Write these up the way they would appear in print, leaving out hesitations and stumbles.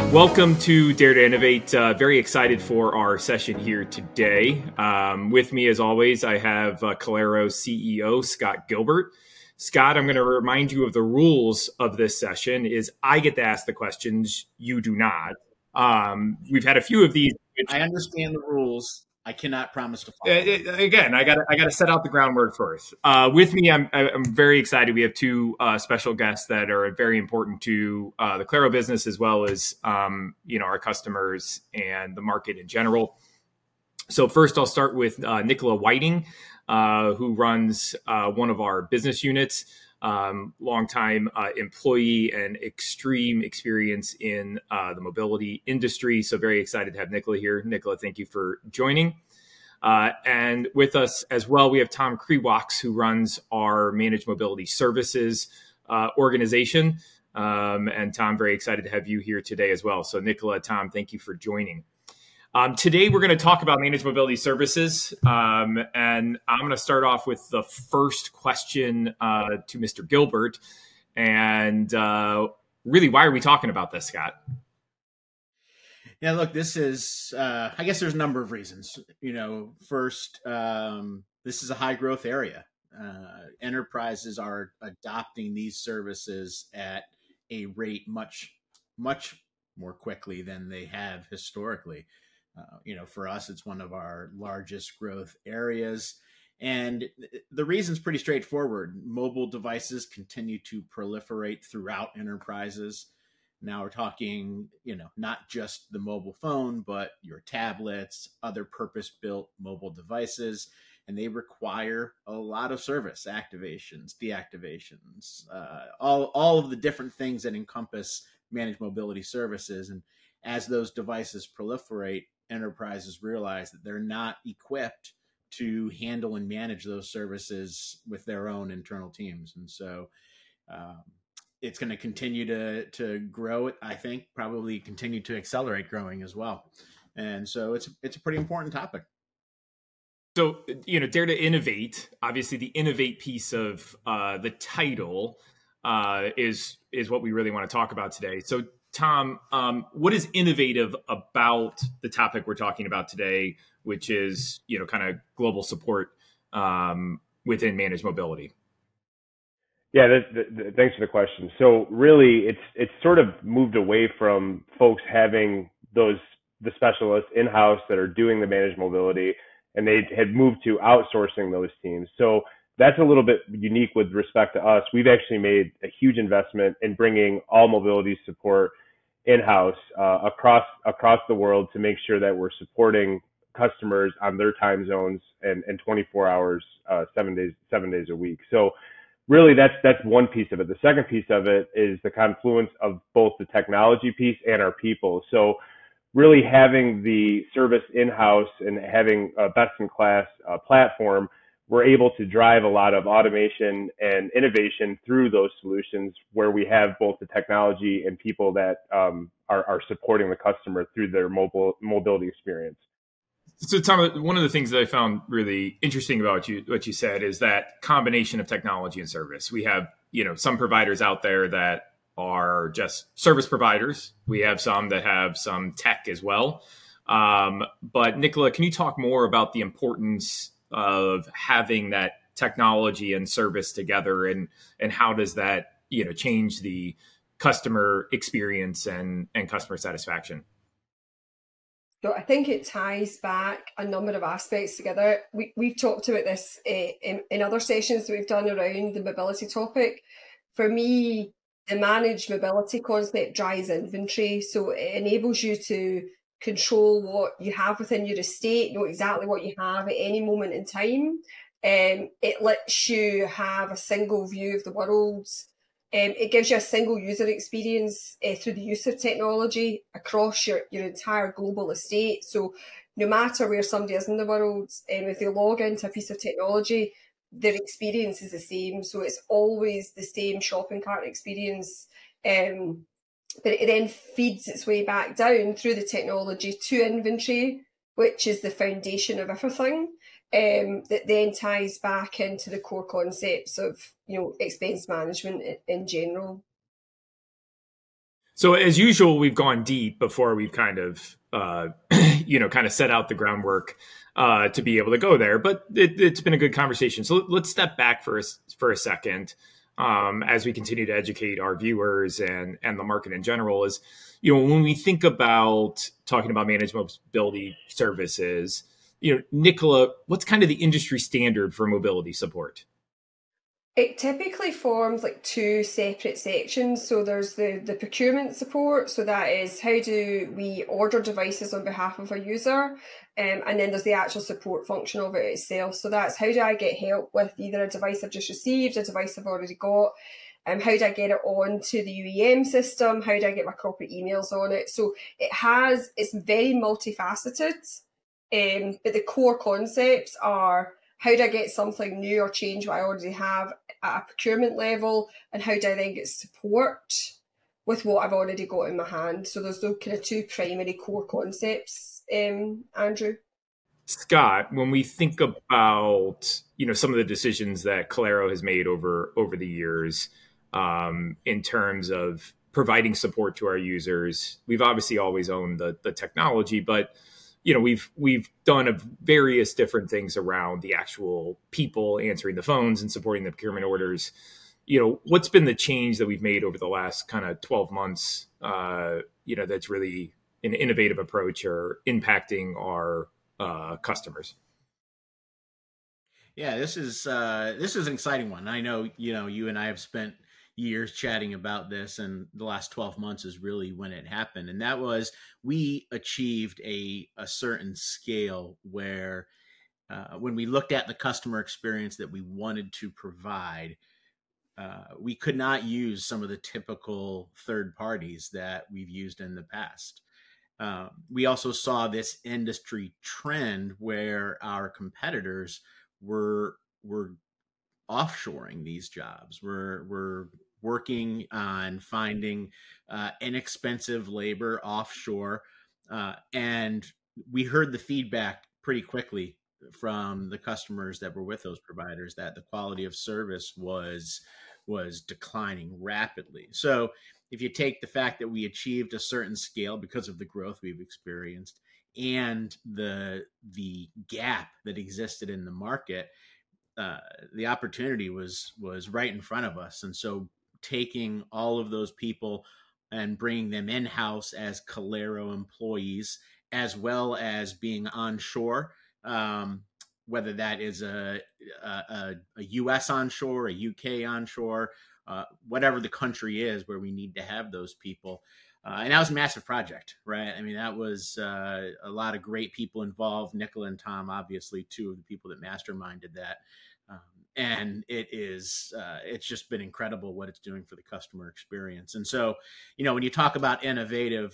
Welcome to Dare to Innovate. Very excited for our session here today. With me, as always, I have Kalero CEO Scott Gilbert. Scott, I'm going to remind you of the rules of this session. Is I get to ask the questions, you do not. We've had a few of these. I understand the rules. I cannot promise to follow. Again, I got to set out the groundwork first. With me, I'm very excited. We have two special guests that are very important to the Kalero business, as well as our customers and the market in general. So first, I'll start with Nicola Whiting, who runs one of our business units. Longtime employee and extreme experience in the mobility industry. So very excited to have Nicola here. Nicola, thank you for joining. And with us as well, we have Tom Kriwoks, who runs our Managed Mobility Services organization. And Tom, very excited to have you here today as well. So Nicola, Tom, thank you for joining. Today, we're going to talk about Managed Mobility Services, and I'm going to start off with the first question to Mr. Gilbert. And really, why are we talking about this, Scott? Yeah, look, this is, I guess there's a number of reasons. First, this is a high growth area. Enterprises are adopting these services at a rate much, much more quickly than they have historically. For us, it's one of our largest growth areas. And the reason's pretty straightforward. Mobile devices continue to proliferate throughout enterprises. Now we're talking, not just the mobile phone, but your tablets, other purpose-built mobile devices, and they require a lot of service, activations, deactivations, all of the different things that encompass managed mobility services. And as those devices proliferate, enterprises realize that they're not equipped to handle and manage those services with their own internal teams. And so it's going to continue to grow. I think probably continue to accelerate growing as well. And so it's a pretty important topic. So, Dare to Innovate, obviously the innovate piece of the title is what we really want to talk about today. So Tom, what is innovative about the topic we're talking about today, which is, kind of global support within managed mobility? Yeah, thanks for the question. So really, it's sort of moved away from folks having the specialists in-house that are doing the managed mobility, and they had moved to outsourcing those teams. So that's a little bit unique with respect to us. We've actually made a huge investment in bringing all mobility support in-house across the world to make sure that we're supporting customers on their time zones and 24 hours, 7 days a week. So really, that's one piece of it. The second piece of it is the confluence of both the technology piece and our people. So really having the service in-house and having a best-in-class platform, we're able to drive a lot of automation and innovation through those solutions where we have both the technology and people that are supporting the customer through their mobility experience. So Tom, one of the things that I found really interesting about what you said is that combination of technology and service. We have, some providers out there that are just service providers. We have some that have some tech as well. But Nicola, can you talk more about the importance of having that technology and service together, and how does that change the customer experience and customer satisfaction? So I think it ties back a number of aspects together. We've talked about this in other sessions that we've done around the mobility topic. For me, the managed mobility concept drives inventory, so it enables you to control what you have within your estate, know exactly what you have at any moment in time. It lets you have a single view of the world. It gives you a single user experience through the use of technology across your entire global estate. So no matter where somebody is in the world, if they log into a piece of technology, their experience is the same. So it's always the same shopping cart experience. But it then feeds its way back down through the technology to inventory, which is the foundation of everything, that then ties back into the core concepts of, expense management in general. So as usual, we've gone deep before we've kind of, kind of set out the groundwork to be able to go there. But it's been a good conversation. So let's step back for a second as we continue to educate our viewers and the market in general. Is, when we think about talking about managed mobility services, Nicola, what's kind of the industry standard for mobility support? It typically forms like two separate sections. So there's the procurement support. So that is, how do we order devices on behalf of a user? And then there's the actual support function of it itself. So that's, how do I get help with either a device I've just received, a device I've already got? How do I get it onto the UEM system? How do I get my corporate emails on it? So it's very multifaceted. But the core concepts are, how do I get something new or change what I already have at a procurement level? And how do I then get support with what I've already got in my hand? So there's those kind of two primary core concepts, Andrew. Scott, when we think about, some of the decisions that Claro has made over the years in terms of providing support to our users, we've obviously always owned the technology, but we've done various different things around the actual people answering the phones and supporting the procurement orders. What's been the change that we've made over the last kind of 12 months, that's really an innovative approach or impacting our customers? Yeah, this is an exciting one. I know, you and I have spent years chatting about this, and the last 12 months is really when it happened. And that was, we achieved a certain scale where when we looked at the customer experience that we wanted to provide, we could not use some of the typical third parties that we've used in the past. We also saw this industry trend where our competitors were offshoring these jobs. We're working on finding inexpensive labor offshore. And we heard the feedback pretty quickly from the customers that were with those providers that the quality of service was declining rapidly. So if you take the fact that we achieved a certain scale because of the growth we've experienced and the gap that existed in the market, the opportunity was right in front of us. And so taking all of those people and bringing them in-house as Claro employees, as well as being onshore, whether that is a U.S. onshore, a U.K. onshore, whatever the country is where we need to have those people. And that was a massive project, right? I mean, that was a lot of great people involved. Nicola and Tom, obviously, two of the people that masterminded that. And it's just been incredible what it's doing for the customer experience. And so, when you talk about innovative,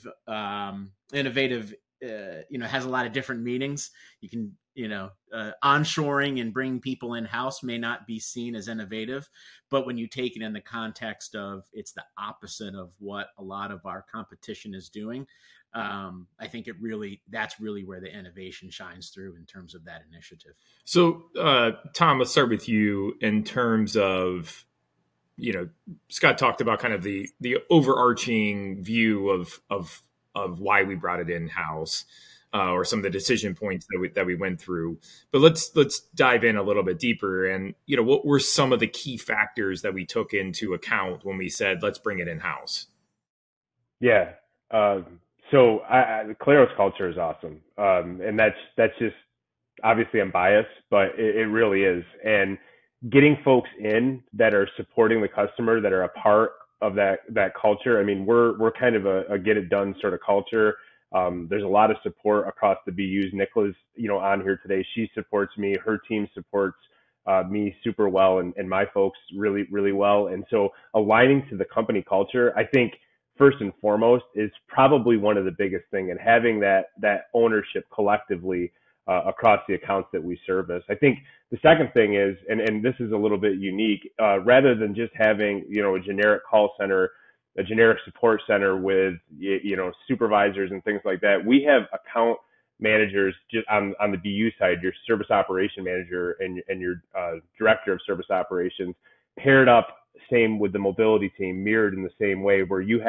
has a lot of different meanings. You can, onshoring and bringing people in-house may not be seen as innovative, but when you take it in the context of it's the opposite of what a lot of our competition is doing, I think that's really where the innovation shines through in terms of that initiative. So, Tom, let's start with you in terms of, Scott talked about kind of the overarching view of why we brought it in-house, or some of the decision points that we went through. But let's dive in a little bit deeper. And, what were some of the key factors that we took into account when we said, let's bring it in-house? Yeah. So Claro's culture is awesome. And that's just, obviously I'm biased, but it really is. And getting folks in that are supporting the customer, that are a part of that culture. I mean, we're kind of a get it done sort of culture. There's a lot of support across the BUs. Nicola's, on here today. She supports me. Her team supports me super well, and my folks really, really well. And so aligning to the company culture, I think, first and foremost, is probably one of the biggest thing, and having that ownership collectively across the accounts that we service. I think the second thing is, and this is a little bit unique, rather than just having, a generic call center, a generic support center with, supervisors and things like that, we have account managers just on the BU side, your service operation manager and your director of service operations, paired up same with the mobility team, mirrored in the same way, where you have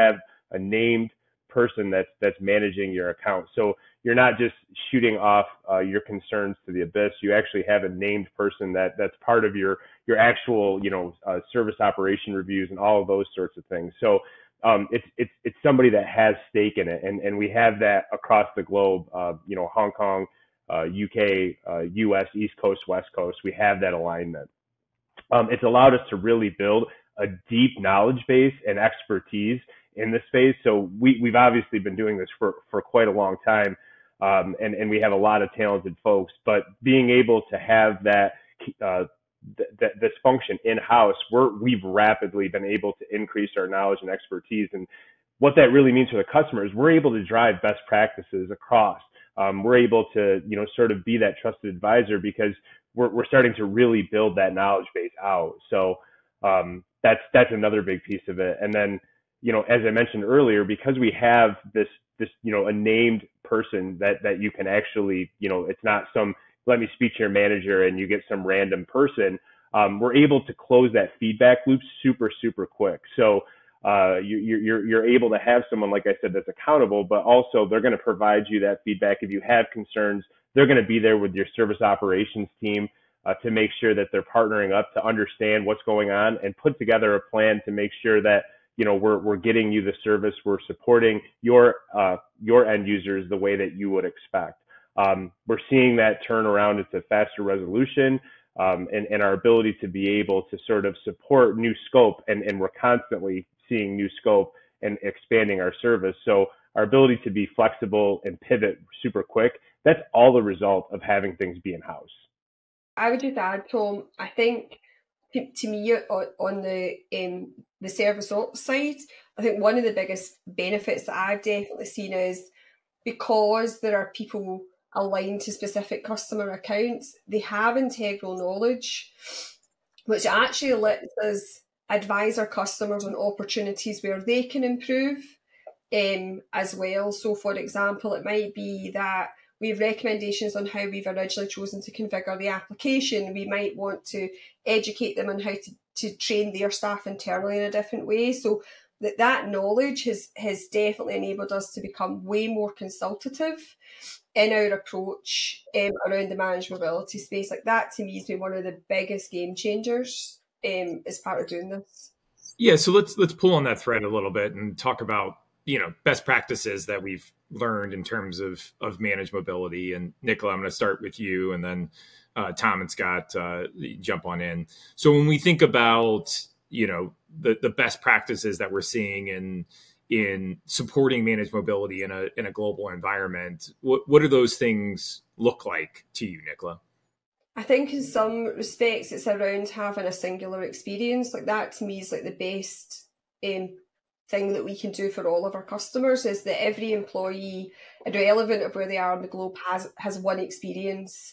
a named person that's managing your account. So you're not just shooting off your concerns to the abyss. You actually have a named person that's part of your actual service operation reviews and all of those sorts of things. So it's somebody that has stake in it, and we have that across the globe. Hong Kong, UK, US, East Coast, West Coast. We have that alignment. It's allowed us to really build a deep knowledge base and expertise in the space. So we've obviously been doing this for quite a long time, and we have a lot of talented folks. But being able to have that this function in-house, we've rapidly been able to increase our knowledge and expertise. And what that really means for the customers, we're able to drive best practices across. We're able to sort of be that trusted advisor because we're starting to really build that knowledge base out. So that's another big piece of it. And then as I mentioned earlier, because we have this a named person that you can actually it's not some let me speak to your manager and you get some random person. We're able to close that feedback loop super quick. So you're able to have someone, like I said, that's accountable, but also they're going to provide you that feedback. If you have concerns, they're going to be there with your service operations team to make sure that they're partnering up to understand what's going on and put together a plan to make sure that we're getting you the service, we're supporting your end users the way that you would expect. We're seeing that turn around into faster resolution and our ability to be able to sort of support new scope, and we're constantly seeing new scope and expanding our service. So our ability to be flexible and pivot super quick, that's all the result of having things be in-house. I would just add, Tom, I think to me on the service ops side, I think one of the biggest benefits that I've definitely seen is because there are people aligned to specific customer accounts, they have integral knowledge, which actually lets us advise our customers on opportunities where they can improve as well. So, for example, it might be that we have recommendations on how we've originally chosen to configure the application. We might want to educate them on how to train their staff internally in a different way. So that knowledge has definitely enabled us to become way more consultative in our approach around the managed mobility space. Like that, to me, has been one of the biggest game changers as part of doing this. Yeah, so let's pull on that thread a little bit and talk about best practices that we've learned in terms of managed mobility. And Nicola, I'm going to start with you, and then Tom and Scott jump on in. So when we think about the best practices that we're seeing in supporting managed mobility in a global environment, what do those things look like to you, Nicola? I think in some respects it's around having a singular experience. Like that to me is like the best thing that we can do for all of our customers, is that every employee, irrelevant of where they are in the globe, has one experience.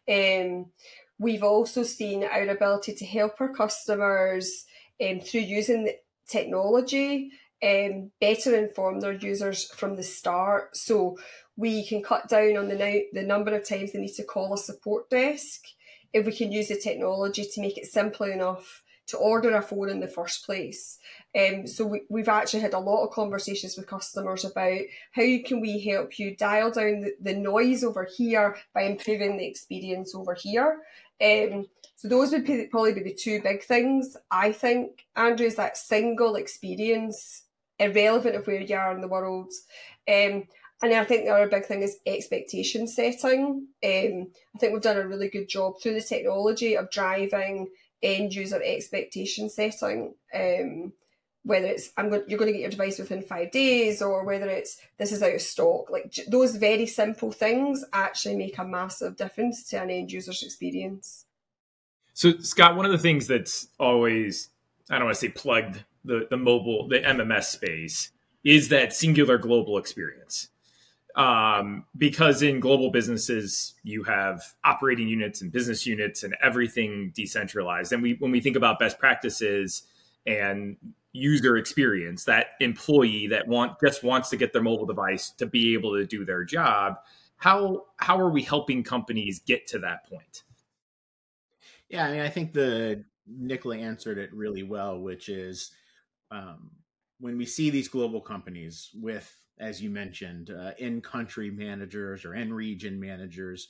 We've also seen our ability to help our customers through using the technology better inform their users from the start. So we can cut down on the number of times they need to call a support desk if we can use the technology to make it simple enough to order a phone in the first place. So we've actually had a lot of conversations with customers about how can we help you dial down the noise over here by improving the experience over here. So those would probably be the two big things, I think, Andrew, is that single experience, irrelevant of where you are in the world. And I think the other big thing is expectation setting. I think we've done a really good job through the technology of driving end user expectation setting. Whether it's you're going to get your device within 5 days, or whether it's this is out of stock. Like those very simple things actually make a massive difference to an end user's experience. So Scott, one of the things that's always, I don't want to say plugged the MMS space, is that singular global experience. Because in global businesses, you have operating units and business units and everything decentralized. And when we think about best practices and user experience, that employee that just wants to get their mobile device to be able to do their job, how are we helping companies get to that point? Yeah, I mean, I think Nicola answered it really well, which is when we see these global companies with, as you mentioned, in-country managers or in-region managers,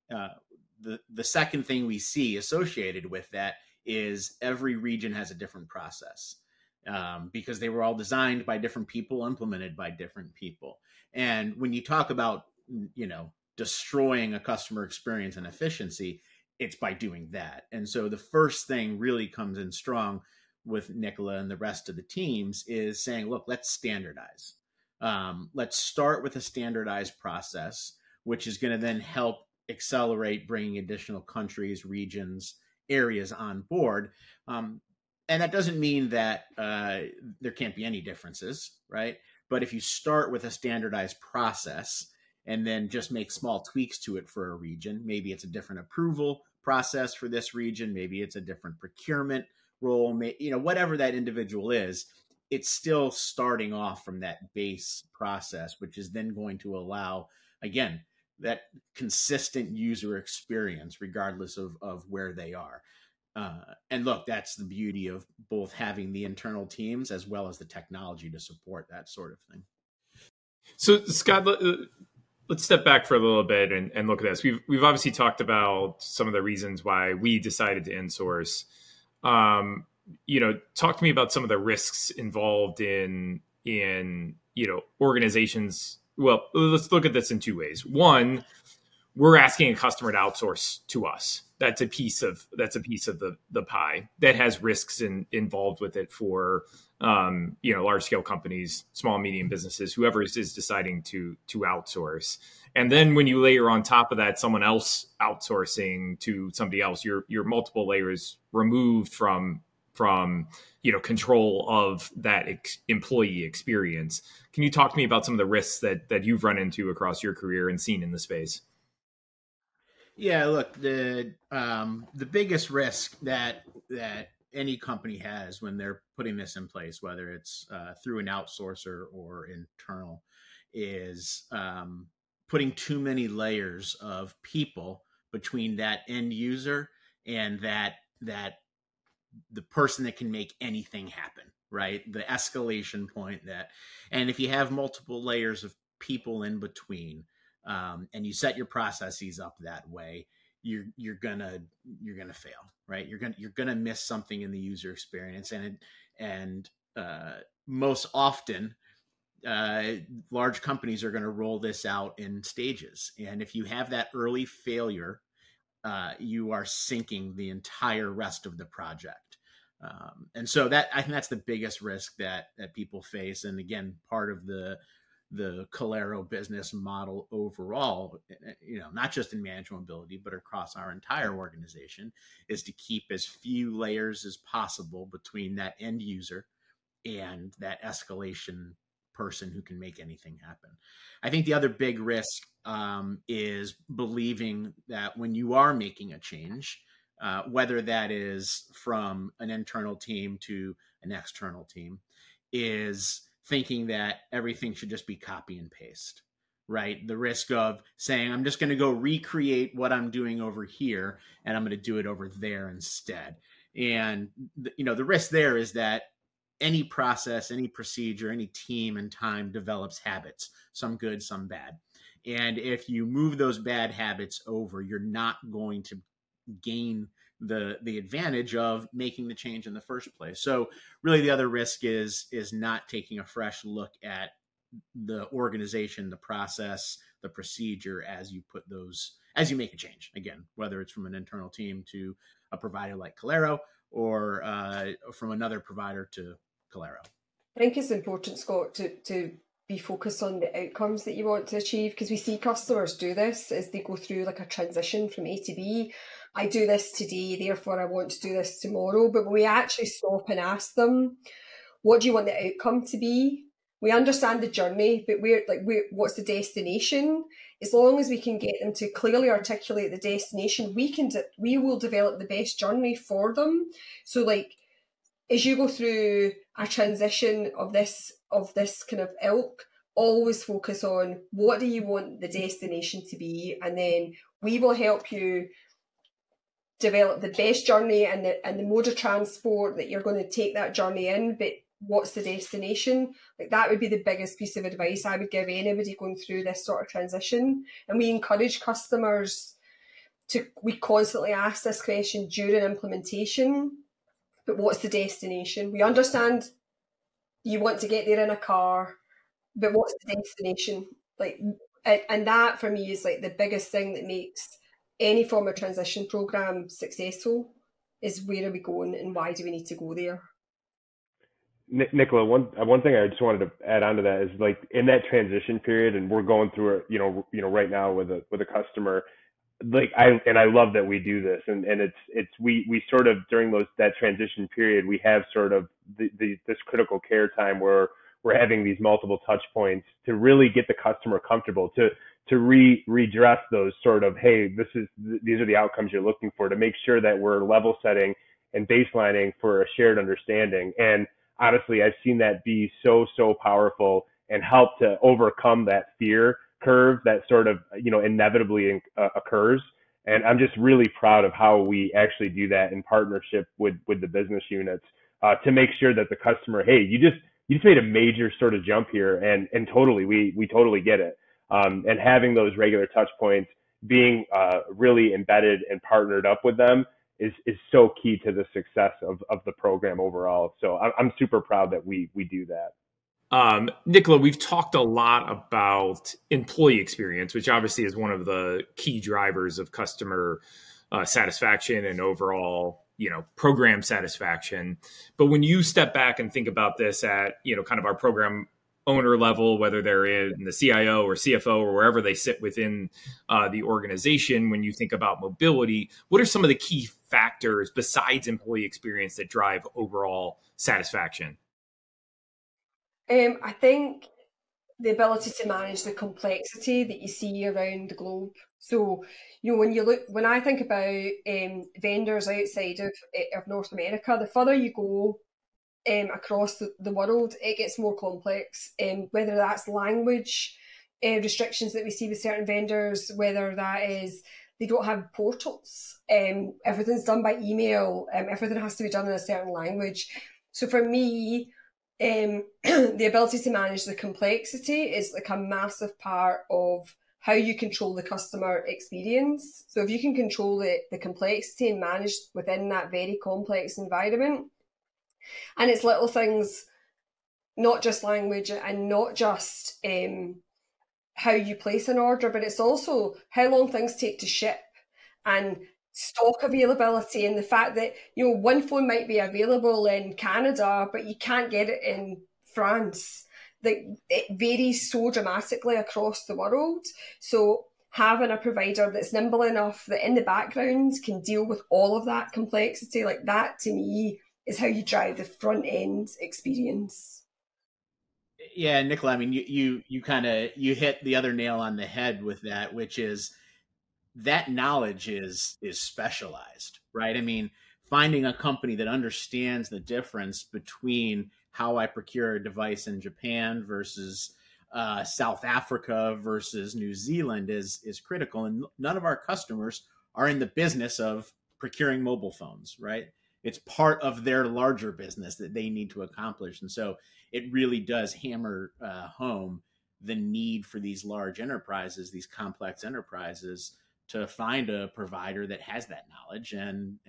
the second thing we see associated with that is every region has a different process, because they were all designed by different people, implemented by different people. And when you talk about, destroying a customer experience and efficiency, it's by doing that. And so the first thing really comes in strong with Nicola and the rest of the teams is saying, look, let's standardize. Let's start with a standardized process, which is going to then help accelerate bringing additional countries, regions, areas on board. And that doesn't mean that there can't be any differences, right? But if you start with a standardized process and then just make small tweaks to it for a region, maybe it's a different approval process for this region, maybe it's a different procurement role, whatever that individual is, it's still starting off from that base process, which is then going to allow, again, that consistent user experience, regardless of where they are. And look, that's the beauty of both having the internal teams as well as the technology to support that sort of thing. So, Scott, let's step back for a little bit and look at this. We've obviously talked about some of the reasons why we decided to insource. Talk to me about some of the risks involved in organizations. Well, let's look at this in two ways. One, we're asking a customer to outsource to us. That's a piece of the pie that has risks involved with it for large scale companies, small, medium businesses, whoever is deciding to outsource. And then when you layer on top of that someone else outsourcing to somebody else, you're multiple layers removed from control of that employee experience. Can you talk to me about some of the risks that you've run into across your career and seen in the space? Yeah, look, the biggest risk that any company has when they're putting this in place, whether it's through an outsourcer or internal, is putting too many layers of people between that end user and that the person that can make anything happen, right? The escalation point and if you have multiple layers of people in between, and you set your processes up that way, you're gonna fail, right? You're gonna miss something in the user experience, and most often, large companies are going to roll this out in stages, and if you have that early failure, you are sinking the entire rest of the project. And so I think that's the biggest risk that people face, and again, part of the Kalero business model overall, not just in management mobility, but across our entire organization, is to keep as few layers as possible between that end user and that escalation person who can make anything happen. I think the other big risk is believing that when you are making a change, whether that is from an internal team to an external team, is thinking that everything should just be copy and paste, right? The risk of saying, I'm just going to go recreate what I'm doing over here, and I'm going to do it over there instead. And, the risk there is that any process, any procedure, any team and time develops habits, some good, some bad. And if you move those bad habits over, you're not going to gain the advantage of making the change in the first place. So really the other risk is not taking a fresh look at the organization, the process, the procedure as you make a change, again, whether it's from an internal team to a provider like Kalero or from another provider to Kalero. I think it's important, Scott, to be focused on the outcomes that you want to achieve, because we see customers do this as they go through like a transition from A to B. I do this today, therefore I want to do this tomorrow. But when we actually stop and ask them, what do you want the outcome to be? We understand the journey, but what's the destination? As long as we can get them to clearly articulate the destination, we will develop the best journey for them. So as you go through a transition of this kind of ilk, always focus on what do you want the destination to be, and then we will help you develop the best journey and the mode of transport that you're going to take that journey in. But what's the destination? Like that would be the biggest piece of advice I would give anybody going through this sort of transition. And we encourage customers we constantly ask this question during implementation, but what's the destination? We understand you want to get there in a car, but what's the destination? Like, and that for me is like the biggest thing that makes any form of transition program successful is where are we going and why do we need to go there? Nicola, one thing I just wanted to add on to that is like in that transition period, and we're going through it, right now with a customer. Like I love that we do this, and we sort of during that transition period we have sort of this critical care time where we're having these multiple touch points to really get the customer comfortable to redress those sort of, hey, these are the outcomes you're looking for, to make sure that we're level setting and baselining for a shared understanding. And honestly, I've seen that be so powerful and help to overcome that fear curve that sort of, inevitably occurs. And I'm just really proud of how we actually do that in partnership with the business units to make sure that the customer, hey, you just made a major sort of jump here, and totally, we totally get it. And having those regular touch points, being really embedded and partnered up with them is so key to the success of the program overall. So I'm super proud that we do that. Nicola, we've talked a lot about employee experience, which obviously is one of the key drivers of customer satisfaction and overall, program satisfaction. But when you step back and think about this at, kind of our program owner level, whether they're in the CIO or CFO or wherever they sit within the organization, when you think about mobility, what are some of the key factors besides employee experience that drive overall satisfaction? I think the ability to manage the complexity that you see around the globe. So, when I think about vendors outside of North America, the further you go across the world, it gets more complex. Whether that's language restrictions that we see with certain vendors, whether that is they don't have portals, everything's done by email, everything has to be done in a certain language. So for me, the ability to manage the complexity is like a massive part of how you control the customer experience. So if you can control the complexity and manage within that very complex environment, and it's little things, not just language and not just how you place an order, but it's also how long things take to ship and stock availability, and the fact that one phone might be available in Canada but you can't get it in France. It varies so dramatically across the world. So having a provider that's nimble enough that in the background can deal with all of that complexity, like that to me is how you drive the front end experience. Yeah, Nicola, I mean, you hit the other nail on the head with that, which is that knowledge is specialized, right? I mean, finding a company that understands the difference between how I procure a device in Japan versus South Africa versus New Zealand is critical. And none of our customers are in the business of procuring mobile phones, right? It's part of their larger business that they need to accomplish. And so it really does hammer home the need for these large enterprises, these complex enterprises, to find a provider that has that knowledge and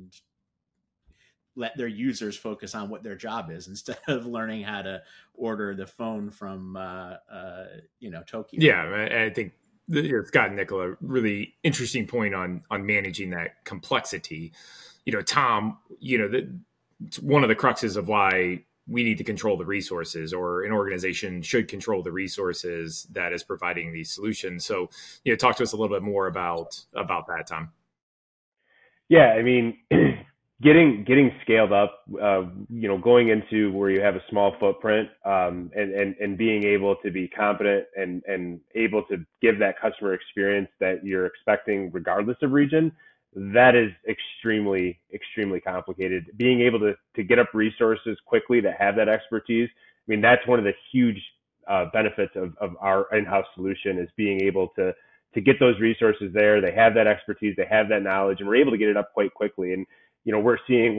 let their users focus on what their job is instead of learning how to order the phone from Tokyo. Yeah, I think Scott and Nicola, really interesting point on managing that complexity. Tom, it's one of the cruxes of why we need to control the resources, or an organization should control the resources that is providing these solutions. So, talk to us a little bit more about that, Tom. Yeah, I mean, getting scaled up, going into where you have a small footprint, and being able to be competent and able to give that customer experience that you're expecting regardless of region, that is extremely, extremely complicated. Being able to get up resources quickly to have that expertise, I mean, that's one of the huge benefits of our in-house solution, is being able to get those resources there. They have that expertise, they have that knowledge, and we're able to get it up quite quickly. And, we're seeing with,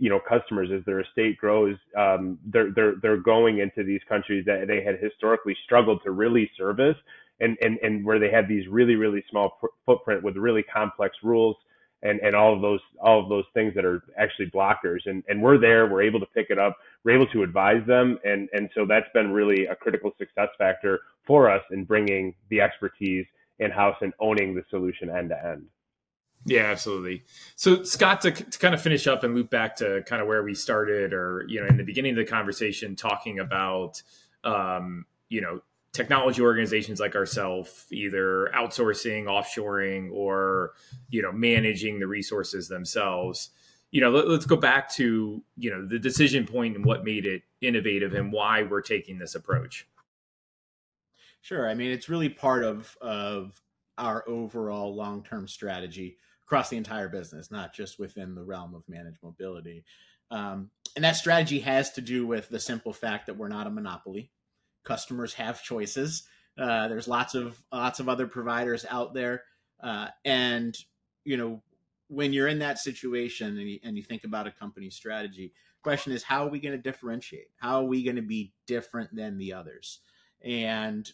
customers, as their estate grows, they're going into these countries that they had historically struggled to really service, and where they had these really, really small footprint with really complex rules and all of those things that are actually blockers. And we're able to pick it up. We're able to advise them. And so that's been really a critical success factor for us in bringing the expertise in-house and owning the solution end to end. Yeah, absolutely. So Scott, to kind of finish up and loop back to kind of where we started, or, in the beginning of the conversation, talking about, technology organizations like ourselves, either outsourcing, offshoring, or, managing the resources themselves. Let's go back to, the decision point and what made it innovative and why we're taking this approach. Sure. I mean, it's really part of our overall long-term strategy across the entire business, not just within the realm of managed mobility. And that strategy has to do with the simple fact that we're not a monopoly. Customers have choices. There's lots of other providers out there. And, when you're in that situation and you think about a company's strategy, the question is, how are we going to differentiate? How are we going to be different than the others? And,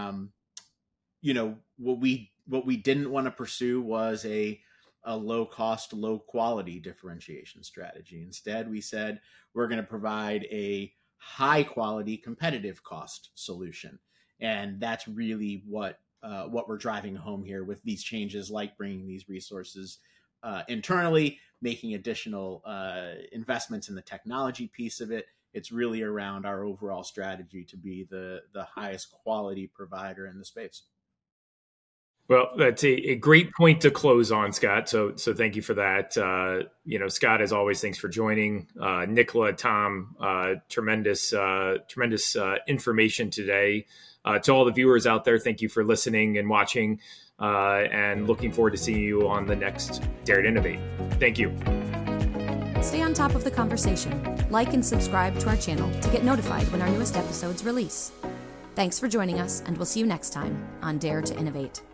what we didn't want to pursue was a low cost, low quality differentiation strategy. Instead, we said we're going to provide a high quality, competitive cost solution. And that's really what we're driving home here with these changes, like bringing these resources internally, making additional investments in the technology piece of it. It's really around our overall strategy to be the highest quality provider in the space. Well, that's a great point to close on, Scott. So thank you for that. Scott, as always, thanks for joining. Nicola, Tom, tremendous information today. To all the viewers out there, thank you for listening and watching, and looking forward to seeing you on the next Dare to Innovate. Thank you. Stay on top of the conversation. Like and subscribe to our channel to get notified when our newest episodes release. Thanks for joining us, and we'll see you next time on Dare to Innovate.